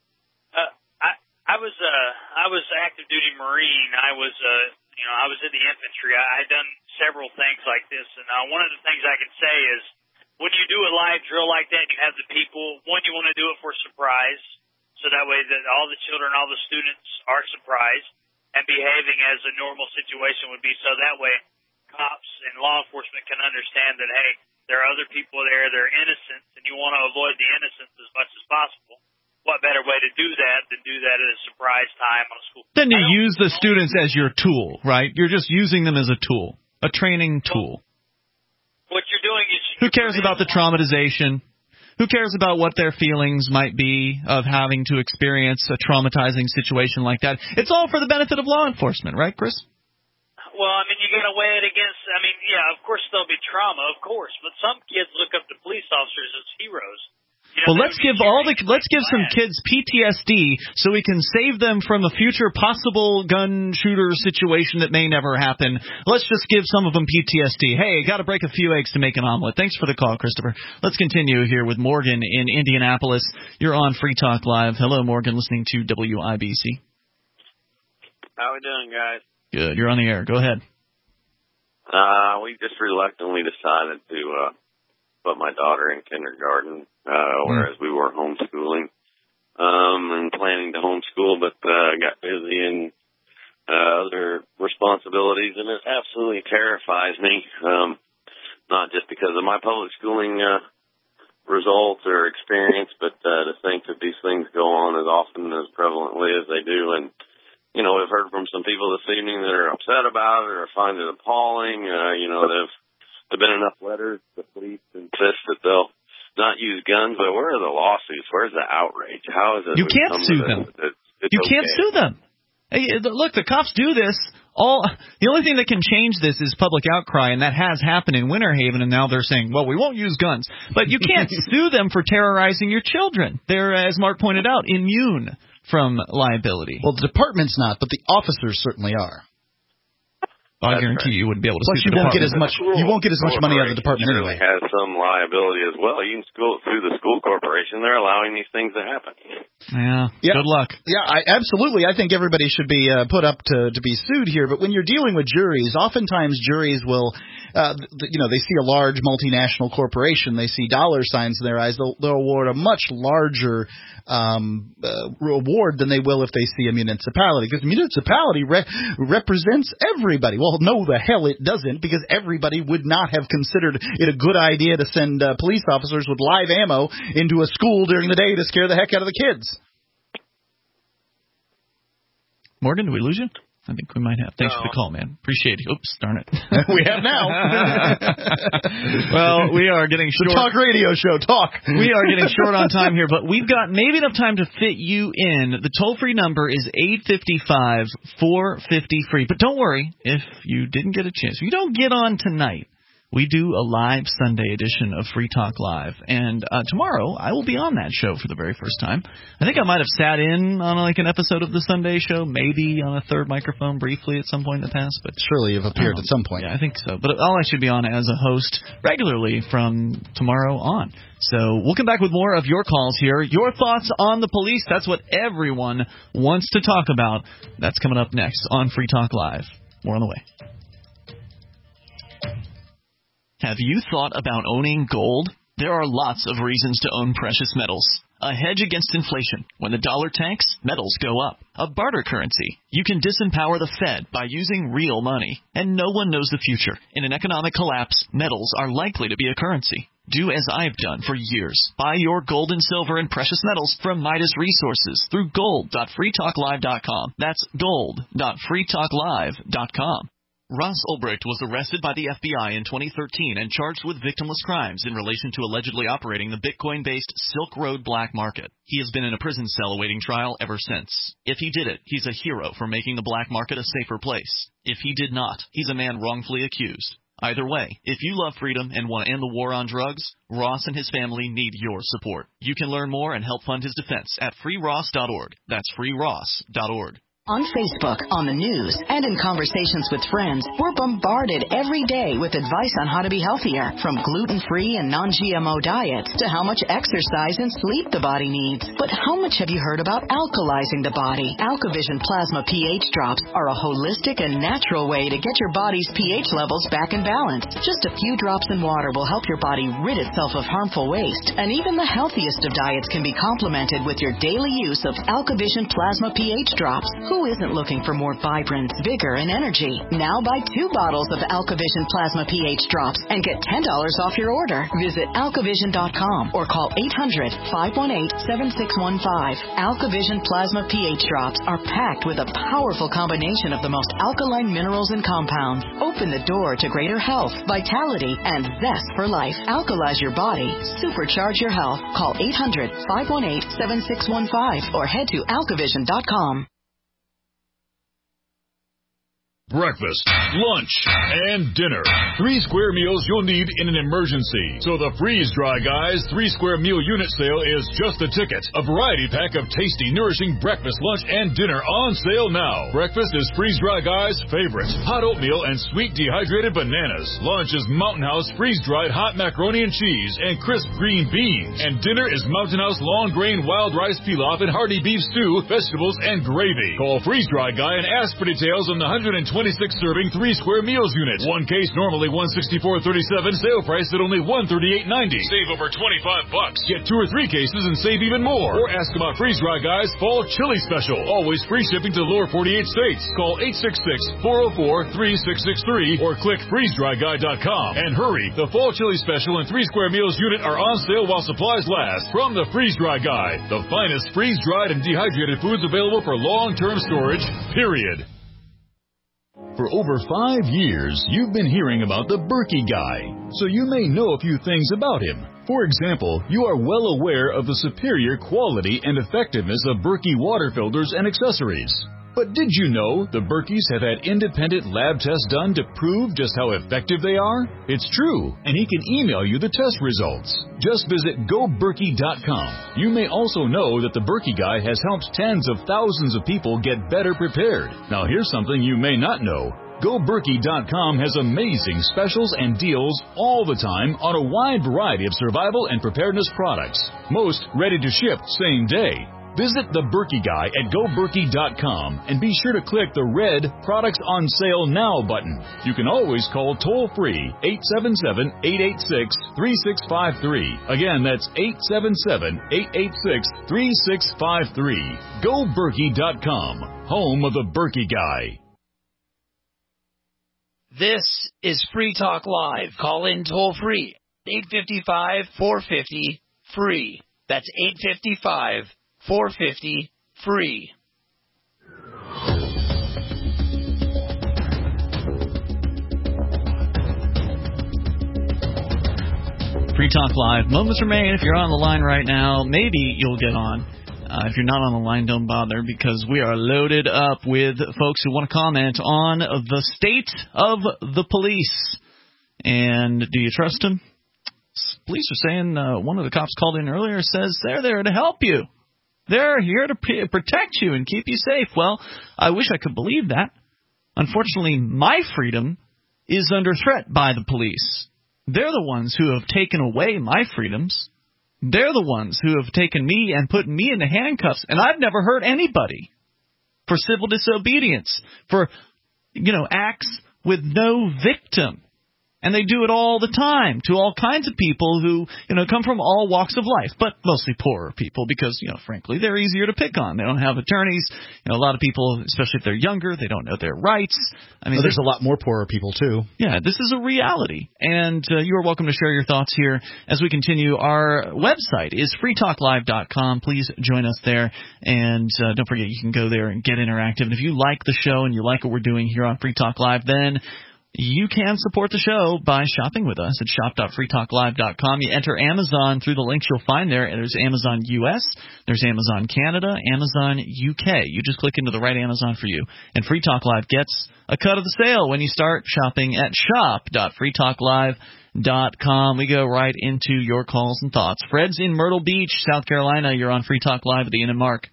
I was active duty Marine. I was in the infantry. I had done several things like this, and one of the things I can say is when you do a live drill like that, you have the people. One, you want to do it for surprise, so that way that all the children, all the students are surprised and behaving as a normal situation would be, so that way cops and law enforcement can understand that, hey, there are other people there, they're innocent, and you want to avoid the innocents as much as possible. what better way to do that than do that at a surprise time on a school?
Then you use the students as your tool, right? You're just using them as a tool, a training tool.
What you're doing is...
Who cares about the traumatization? Who cares about what their feelings might be of having to experience a traumatizing situation like that? It's all for the benefit of law enforcement, right, Chris?
Well, I mean, you got to weigh it against... I mean, yeah, of course there'll be trauma, of course, but some kids look up to police officers as heroes.
Well, let's give some kids PTSD so we can save them from a future possible gun shooter situation that may never happen. Let's just give some of them PTSD. Hey, got to break a few eggs to make an omelet. Thanks for the call, Christopher. Let's continue here with Morgan in Indianapolis. You're on Free Talk Live. Hello, Morgan, listening to WIBC.
How we doing, guys?
Good. You're on the air. Go ahead.
We just reluctantly decided to put my daughter in kindergarten, whereas we were homeschooling, and planning to homeschool, but got busy in other responsibilities, and it absolutely terrifies me, not just because of my public schooling results or experience, but to think that these things go on as often, as prevalently as they do. And, you know, we've heard from some people this evening that are upset about it or find it appalling. There've been enough letters. The police insist that they'll not use guns, but where are the lawsuits? Where's the outrage? How is it?
You can't sue them. You can't sue them. Hey, look, the cops do this. The only thing that can change this is public outcry, and that has happened in Winter Haven, and now they're saying, well, we won't use guns. But you can't sue them for terrorizing your children. They're, as Mark pointed out, immune from liability.
Well, the department's not, but the officers certainly are.
I guarantee you wouldn't be able to sue the
department.
You
won't get as much money out of the department anyway.
Has some liability as well. You can through the school corporation. They're allowing these things to happen.
Yeah. Good luck.
Yeah, absolutely. I think everybody should be put up to be sued here. But when you're dealing with juries, oftentimes juries will, they see a large multinational corporation. They see dollar signs in their eyes. They'll award a much larger reward than they will if they see a municipality, because the municipality represents everybody. Well, no, the hell it doesn't, because everybody would not have considered it a good idea to send police officers with live ammo into a school during the day to scare the heck out of the kids.
Morgan, did we lose you? I think we might have. Thanks for the call, man. Appreciate it. Oops, darn it.
We have now.
Well, we are getting short.
The talk radio show, talk.
We are getting short on time here, but we've got maybe enough time to fit you in. The toll-free number is 855-450-FREE. But don't worry, if you didn't get a chance, if you don't get on tonight, we do a live Sunday edition of Free Talk Live. And tomorrow, I will be on that show for the very first time. I think I might have sat in on an episode of the Sunday show, maybe on a third microphone briefly at some point in the past. But
surely you've appeared at some point.
Yeah, I think so. But I'll actually be on as a host regularly from tomorrow on. So we'll come back with more of your calls here. Your thoughts on the police. That's what everyone wants to talk about. That's coming up next on Free Talk Live. More on the way. Have you thought about owning gold? There are lots of reasons to own precious metals. A hedge against inflation. When the dollar tanks, metals go up. A barter currency. You can disempower the Fed by using real money. And no one knows the future. In an economic collapse, metals are likely to be a currency. Do as I've done for years. Buy your gold and silver and precious metals from Midas Resources through gold.freetalklive.com. That's gold.freetalklive.com. Ross Ulbricht was arrested by the FBI in 2013 and charged with victimless crimes in relation to allegedly operating the Bitcoin-based Silk Road black market. He has been in a prison cell awaiting trial ever since. If he did it, he's a hero for making the black market a safer place. If he did not, he's a man wrongfully accused. Either way, if you love freedom and want to end the war on drugs, Ross and his family need your support. You can learn more and help fund his defense at freeross.org. That's freeross.org.
On Facebook, on the news, and in conversations with friends, we're bombarded every day with advice on how to be healthier, from gluten-free and non-GMO diets to how much exercise and sleep the body needs. But how much have you heard about alkalizing the body? AlkaVision Plasma pH drops are a holistic and natural way to get your body's pH levels back in balance. Just a few drops in water will help your body rid itself of harmful waste, and even the healthiest of diets can be complemented with your daily use of AlkaVision Plasma pH drops. Who Who isn't looking for more vibrance, vigor, and energy? Now buy 2 bottles of AlkaVision Plasma pH drops and get $10 off your order. Visit AlkaVision.com or call 800-518-7615. AlkaVision Plasma pH drops are packed with a powerful combination of the most alkaline minerals and compounds. Open the door to greater health, vitality, and zest for life. Alkalize your body. Supercharge your health. Call 800-518-7615 or head to AlkaVision.com.
Breakfast, lunch, and dinner. 3 square meals you'll need in an emergency. So the Freeze Dry Guys 3 square meal unit sale is just a ticket. A variety pack of tasty, nourishing breakfast, lunch, and dinner on sale now. Breakfast is Freeze Dry Guys' favorite. Hot oatmeal and sweet dehydrated bananas. Lunch is Mountain House freeze-dried hot macaroni and cheese and crisp green beans. And dinner is Mountain House long grain wild rice pilaf and hearty beef stew, vegetables, and gravy. Call Freeze Dry Guy and ask for details on the 126-serving 3 square meals unit. 1 case normally $164.37, sale price at only $138.90. Save over $25. Get 2 or 3 cases and save even more. Or ask about Freeze Dry Guys Fall Chili Special. Always free shipping to the lower 48 states. Call 866-404-3663 or click freezedryguy.com. And hurry, the Fall Chili Special and 3 square meals unit are on sale while supplies last. From the Freeze Dry Guy, the finest freeze-dried and dehydrated foods available for long-term storage, period. For over 5 years, you've been hearing about the Berkey Guy, so you may know a few things about him. For example, you are well aware of the superior quality and effectiveness of Berkey water filters and accessories. But did you know the Berkeys have had independent lab tests done to prove just how effective they are? It's true, and he can email you the test results. Just visit GoBerkey.com. You may also know that the Berkey Guy has helped tens of thousands of people get better prepared. Now here's something you may not know. GoBerkey.com has amazing specials and deals all the time on a wide variety of survival and preparedness products. Most ready to ship same day. Visit the Berkey Guy at GoBerkey.com and be sure to click the red Products on Sale Now button. You can always call toll-free 877-886-3653. Again, that's 877-886-3653. GoBerkey.com, home of the Berkey Guy.
This is Free Talk Live. Call in toll-free, 855-450-FREE. That's 855-450-FREE.
Free Talk Live. Moments remain. If you're on the line right now, maybe you'll get on. If you're not on the line, don't bother, because we are loaded up with folks who want to comment on the state of the police. And do you trust them? Police are saying, one of the cops called in earlier, says they're there to help you. They're here to protect you and keep you safe. Well, I wish I could believe that. Unfortunately, my freedom is under threat by the police. They're the ones who have taken away my freedoms. They're the ones who have taken me and put me into handcuffs, and I've never hurt anybody for civil disobedience, for, acts with no victim. And they do it all the time to all kinds of people who, come from all walks of life, but mostly poorer people because, frankly, they're easier to pick on. They don't have attorneys. A lot of people, especially if they're younger, they don't know their rights. I mean,
there's a lot more poorer people, too.
Yeah, this is a reality. And you are welcome to share your thoughts here as we continue. Our website is freetalklive.com. Please join us there. And don't forget, you can go there and get interactive. And if you like the show and you like what we're doing here on Free Talk Live, then you can support the show by shopping with us at shop.freetalklive.com. You enter Amazon through the links you'll find there. And there's Amazon US, there's Amazon Canada, Amazon UK. You just click into the right Amazon for you. And Free Talk Live gets a cut of the sale when you start shopping at shop.freetalklive.com. We go right into your calls and thoughts. Fred's in Myrtle Beach, South Carolina. You're on Free Talk Live with Ian and Mark.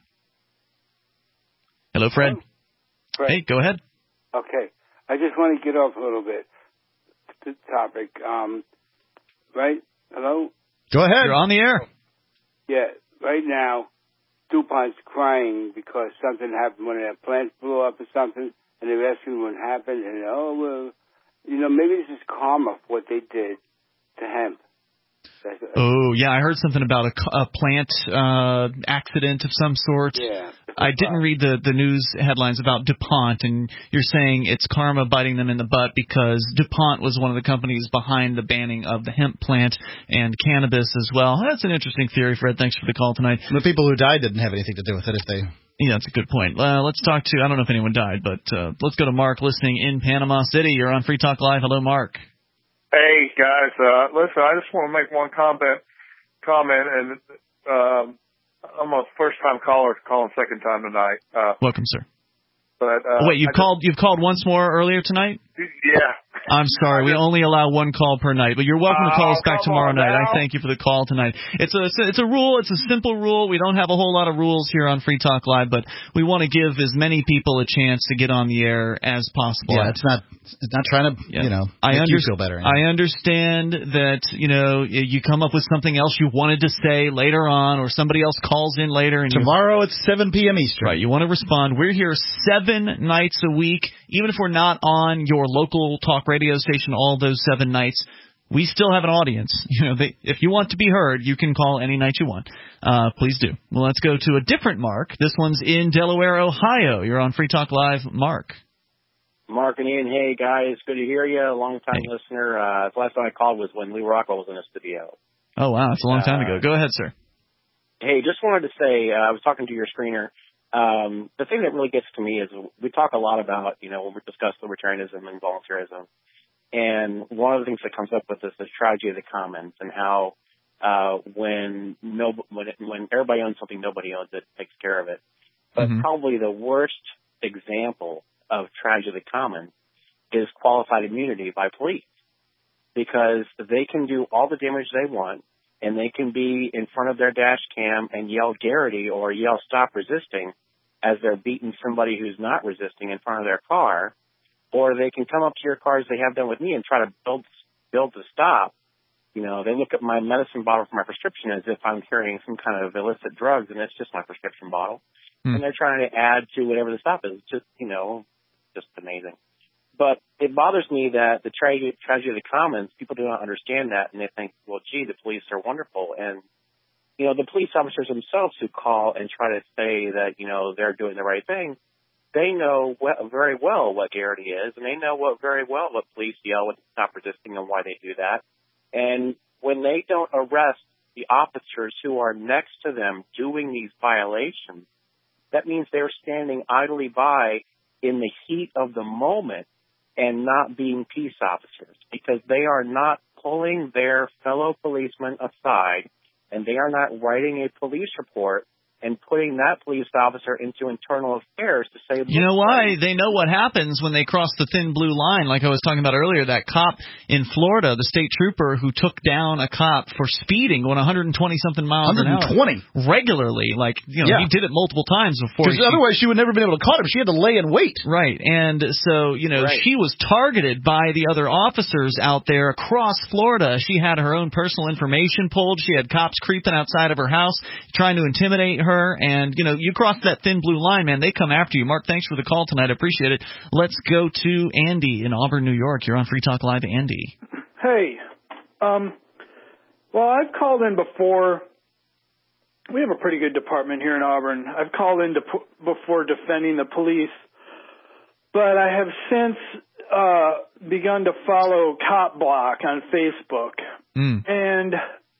Hello, Fred.
Fred.
Hey, go ahead.
Okay. I just want to get off a little bit the topic. Right? Hello?
Go ahead.
You're on the air.
Yeah. Right now, DuPont's crying because something happened when their plant blew up or something, and they're asking what happened, and, maybe this is karma for what they did to hemp.
Oh, yeah, I heard something about a plant accident of some sort.
Yeah.
I didn't read the news headlines about DuPont, and you're saying it's karma biting them in the butt because DuPont was one of the companies behind the banning of the hemp plant and cannabis as well. That's an interesting theory, Fred. Thanks for the call tonight.
The people who died didn't have anything to do with it if they...
Yeah, that's a good point. Let's talk to, I don't know if anyone died, but let's go to Mark listening in Panama City. You're on Free Talk Live. Hello, Mark.
Hey, guys. Listen, I just want to make one comment, and I'm a first-time caller calling second time tonight.
Welcome, sir.
But
wait, you've called once more earlier tonight?
Yeah.
I'm sorry, we only allow one call per night, but you're welcome to call us back tomorrow night. I thank you for the call tonight. It's a rule. It's a simple rule. We don't have a whole lot of rules here on Free Talk Live, but we want to give as many people a chance to get on the air as possible.
Yeah, it's not trying to make you feel better.
I understand that you come up with something else you wanted to say later on, or somebody else calls in later. And
tomorrow it's 7 p.m. Eastern.
Right, you want to respond. We're here 7 nights a week, even if we're not on your local talk radio station all those 7 nights. We still have an audience. If you want to be heard, you can call any night you want. Please do. Well, let's go to a different Mark. This one's in Delaware, Ohio. You're on Free Talk Live, Mark.
Mark and Ian, hey guys, good to hear you. Long-time listener. The last time I called was when Lou Rockwell was in the studio.
Oh wow, that's a long time ago. Go ahead, sir.
Hey, just wanted to say, I was talking to your screener. The thing that really gets to me is we talk a lot about, when we discuss libertarianism and voluntarism. And one of the things that comes up with this is tragedy of the commons, and how when everybody owns something, nobody owns it, takes care of it. But probably the worst example of tragedy of the commons is qualified immunity by police, because they can do all the damage they want, and they can be in front of their dash cam and yell Garrity or yell stop resisting as they're beating somebody who's not resisting in front of their car. Or they can come up to your car, as they have done with me, and try to build to stop. They look at my medicine bottle for my prescription as if I'm carrying some kind of illicit drugs, and it's just my prescription bottle. And they're trying to add to whatever the stop is. Just, just amazing. But it bothers me that the tragedy of the commons, people do not understand that, and they think, well, gee, the police are wonderful. And, the police officers themselves who call and try to say that, they're doing the right thing, they know very well what Garrity is, and they know very well what police yell when to stop resisting and why they do that. And when they don't arrest the officers who are next to them doing these violations, that means they're standing idly by in the heat of the moment and not being peace officers, because they are not pulling their fellow policemen aside, and they are not writing a police report and putting that police officer into internal affairs to say...
You know why? They know what happens when they cross the thin blue line, like I was talking about earlier. That cop in Florida, the state trooper who took down a cop for speeding going 120-something miles an hour.
120?
Regularly. He did it multiple times before.
Because otherwise she would never been able to caught him. She had to lay in wait.
Right. And so, she was targeted by the other officers out there across Florida. She had her own personal information pulled. She had cops creeping outside of her house trying to intimidate her. And, you cross that thin blue line, man, they come after you. Mark, thanks for the call tonight. I appreciate it. Let's go to Andy in Auburn, New York. You're on Free Talk Live, Andy.
Hey. Well, I've called in before. We have a pretty good department here in Auburn. I've called in before defending the police. But I have since begun to follow Cop Block on Facebook. And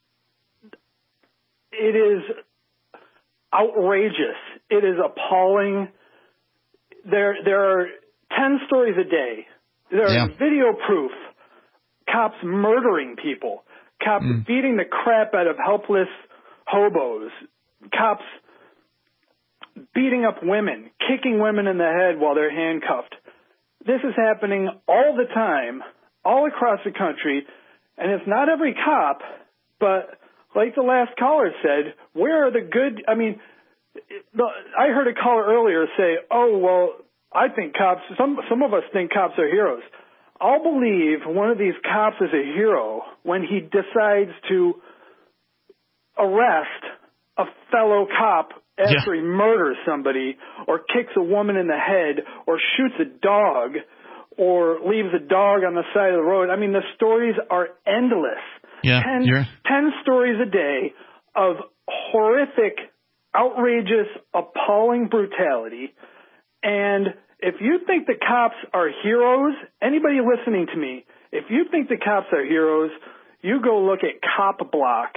it is... outrageous. It is appalling. There are 10 stories a day. There are video proof. Cops murdering people. Cops beating the crap out of helpless hobos. Cops beating up women, kicking women in the head while they're handcuffed. This is happening all the time, all across the country, and it's not every cop, but... like the last caller said, where are the good... I mean, I heard a caller earlier say, oh, well, I think cops... Some of us think cops are heroes. I'll believe one of these cops is a hero when he decides to arrest a fellow cop after he murders somebody or kicks a woman in the head or shoots a dog or leaves a dog on the side of the road. I mean, the stories are endless. 10 stories a day of horrific outrageous, appalling brutality. And if you think the cops are heroes, anybody listening to me, if you think the cops are heroes, you go look at Cop Block,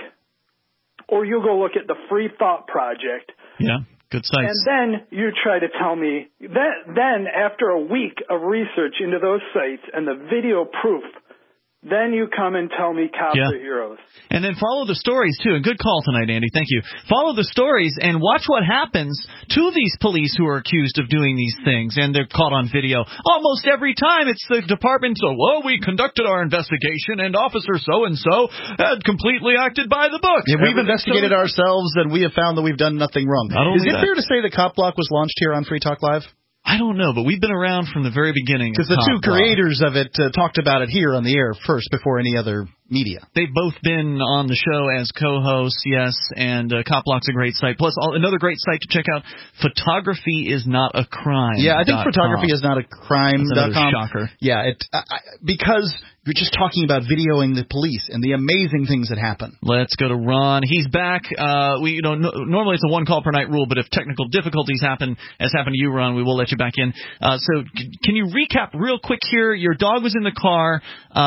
or you go look at the Free Thought Project.
Yeah, good sites.
And then you try to tell me that then after a week of research into those sites and the video proof, then you come and tell me cops are heroes.
And then follow the stories, too. And good call tonight, Andy. Thank you. Follow the stories and watch what happens to these police who are accused of doing these things. And they're caught on video. Almost every time it's the department, we conducted our investigation and Officer so-and-so had completely acted by the book.
Yeah, we've investigated ourselves and we have found that we've done nothing wrong. Is it fair to say that Cop Block was launched here on Free Talk Live?
I don't know, but we've been around from the very beginning.
Because the two creators of it talked about it here on the air first before any other media.
They've both been on the show as co-hosts, yes, and Cop Block's a great site. Plus, another great site to check out, Photography Is Not a Crime.
Yeah, I think Photography Is Not a Crime.com.
That's another shocker.
Yeah, because you're just talking about videoing the police and the amazing things that happen.
Let's go to Ron. He's back. Normally it's a one-call per night rule, but if technical difficulties happen, as happened to you, Ron, we will let you back in. So can you recap real quick here? Your dog was in the car.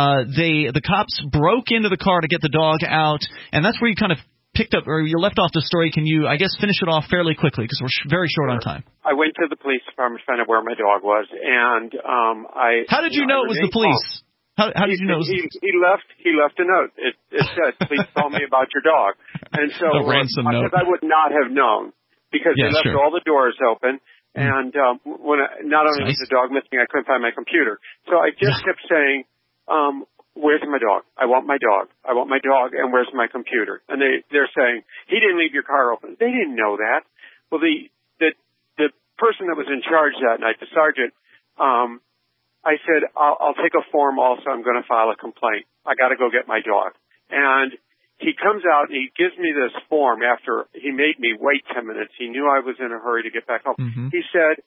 The cops broke into the car to get the dog out, and that's where you kind of picked up, or you left off the story. Can you, I guess, finish it off fairly quickly because we're very short on time?
I went to the police department to find out where my dog was, and
How did you know it was the police? How did you know?
He left a note. It said, "Please call me about your dog." And so
a ransom note.
I would not have known because they left all the doors open. And not only was the dog missing, I couldn't find my computer. So I just kept saying, "Where's my dog? I want my dog. I want my dog. And where's my computer?" And they're saying, "He didn't leave your car open." They didn't know that. Well, the person that was in charge that night, the sergeant, I said, I'll take a form also. I'm going to file a complaint. I got to go get my dog. And he comes out and he gives me this form after he made me wait 10 minutes. He knew I was in a hurry to get back home.
Mm-hmm.
He said,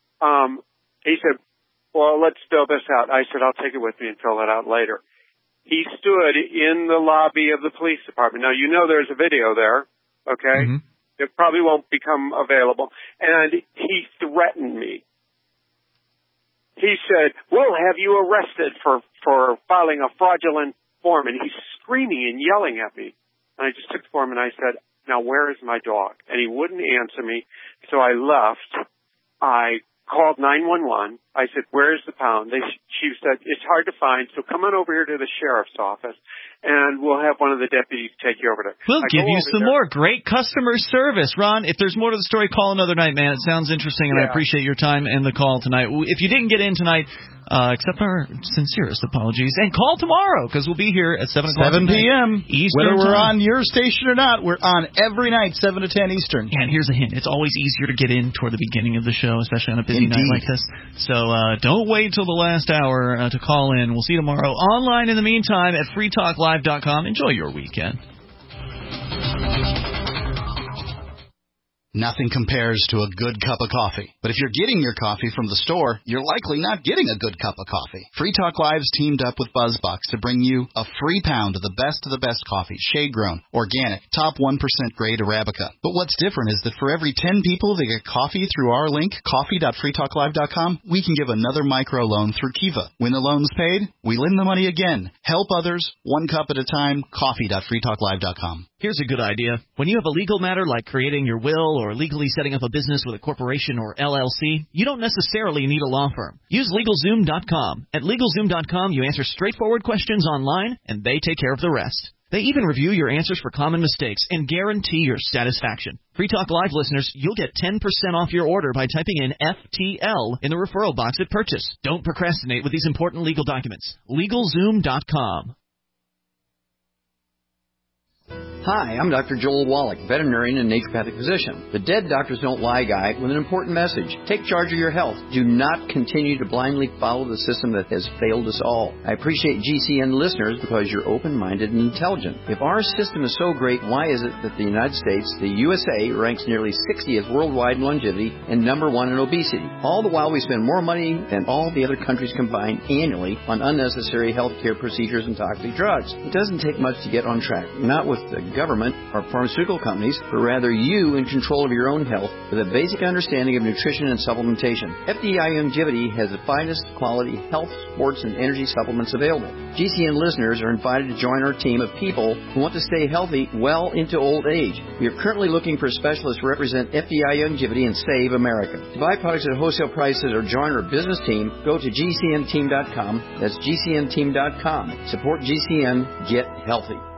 well, let's fill this out. I said, I'll take it with me and fill it out later. He stood in the lobby of the police department. Now, you know there's a video there, okay?
Mm-hmm.
It probably won't become available. And he threatened me. He said, "We'll have you arrested for filing a fraudulent form." And he's screaming and yelling at me. And I just took the form and I said, "Now where is my dog?" And he wouldn't answer me. So I left. I called 911. I said, "Where's the pound?" She said, "It's hard to find, so come on over here to the sheriff's office, and we'll have one of the deputies take you over there."
We'll give you some more great customer service. Ron, if there's more to the story, call another night, man. It sounds interesting, and I appreciate your time and the call tonight. If you didn't get in tonight, accept our sincerest apologies, and call tomorrow, because we'll be here at 7 o'clock
7 p.m.
Eastern
Whether we're
time.
on your station or not, we're on every night, 7 to 10 Eastern.
And here's a hint. It's always easier to get in toward the beginning of the show, especially on a busy night like this. So don't wait till the last hour to call in. We'll see you tomorrow online in the meantime at freetalklive.com. Enjoy your weekend.
Nothing compares to a good cup of coffee. But if you're getting your coffee from the store, you're likely not getting a good cup of coffee. Free Talk Live's teamed up with BuzzBox to bring you a free pound of the best coffee, shade-grown, organic, top 1% grade Arabica. But what's different is that for every 10 people that get coffee through our link, coffee.freetalklive.com, we can give another microloan through Kiva. When the loan's paid, we lend the money again. Help others, one cup at a time, coffee.freetalklive.com.
Here's a good idea. When you have a legal matter like creating your will or legally setting up a business with a corporation or LLC, you don't necessarily need a law firm. Use LegalZoom.com. At LegalZoom.com, you answer straightforward questions online, and they take care of the rest. They even review your answers for common mistakes and guarantee your satisfaction. Free Talk Live listeners, you'll get 10% off your order by typing in FTL in the referral box at purchase. Don't procrastinate with these important legal documents. LegalZoom.com.
Hi, I'm Dr. Joel Wallach, veterinarian and naturopathic physician. The Dead Doctors Don't Lie guy with an important message. Take charge of your health. Do not continue to blindly follow the system that has failed us all. I appreciate GCN listeners because you're open-minded and intelligent. If our system is so great, why is it that the United States, the USA, ranks nearly 60th worldwide in longevity and number 1 in obesity? All the while we spend more money than all the other countries combined annually on unnecessary health care procedures and toxic drugs. It doesn't take much to get on track. Not with the government or pharmaceutical companies, but rather you in control of your own health with a basic understanding of nutrition and supplementation. FDI Longevity has the finest quality health, sports, and energy supplements available. GCN listeners are invited to join our team of people who want to stay healthy well into old age. We are currently looking for specialists to represent FDI Longevity and Save America. To buy products at wholesale prices or join our business team, go to GCNteam.com. That's GCNteam.com. Support GCN. Get healthy.